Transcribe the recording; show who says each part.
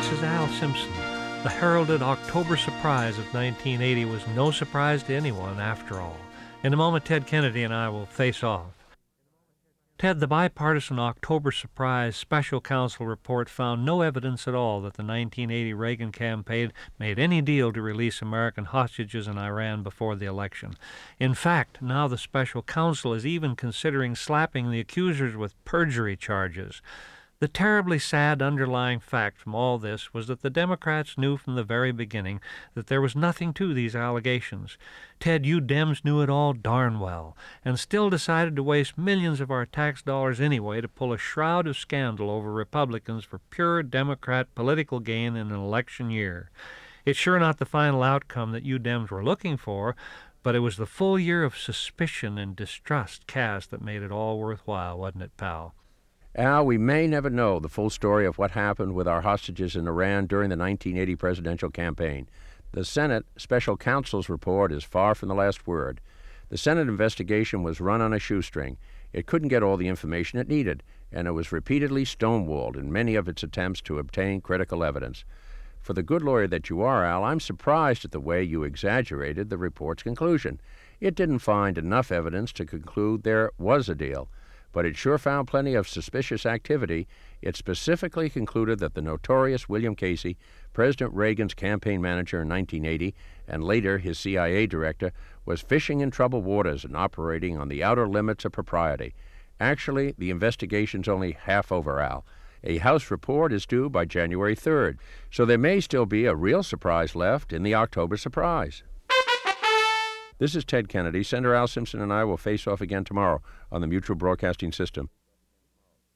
Speaker 1: This is Al Simpson. The heralded October surprise of 1980 was no surprise to anyone, after all. In a moment, Ted Kennedy and I will face off. Ted, the bipartisan October surprise special counsel report found no evidence at all that the 1980 Reagan campaign made any deal to release American hostages in Iran before the election. In fact, now the special counsel is even considering slapping the accusers with perjury charges. The terribly sad underlying fact from all this was that the Democrats knew from the very beginning that there was nothing to these allegations. Ted, you Dems knew it all darn well, and still decided to waste millions of our tax dollars anyway to pull a shroud of scandal over Republicans for pure Democrat political gain in an election year. It's sure not the final outcome that you Dems were looking for, but it was the full year of suspicion and distrust cast that made it all worthwhile, wasn't it, pal?
Speaker 2: Al, we may never know the full story of what happened with our hostages in Iran during the 1980 presidential campaign. The Senate Special Counsel's report is far from the last word. The Senate investigation was run on a shoestring. It couldn't get all the information it needed, and it was repeatedly stonewalled in many of its attempts to obtain critical evidence. For the good lawyer that you are, Al, I'm surprised at the way you exaggerated the report's conclusion. It didn't find enough evidence to conclude there was a deal, but it sure found plenty of suspicious activity. It specifically concluded that the notorious William Casey, President Reagan's campaign manager in 1980 and later his CIA director, was fishing in troubled waters and operating on the outer limits of propriety. Actually, the investigation's only half over, Al. A House report is due by January 3rd, so there may still be a real surprise left in the October surprise. This is Ted Kennedy. Senator Al Simpson and I will face off again tomorrow on the Mutual Broadcasting System.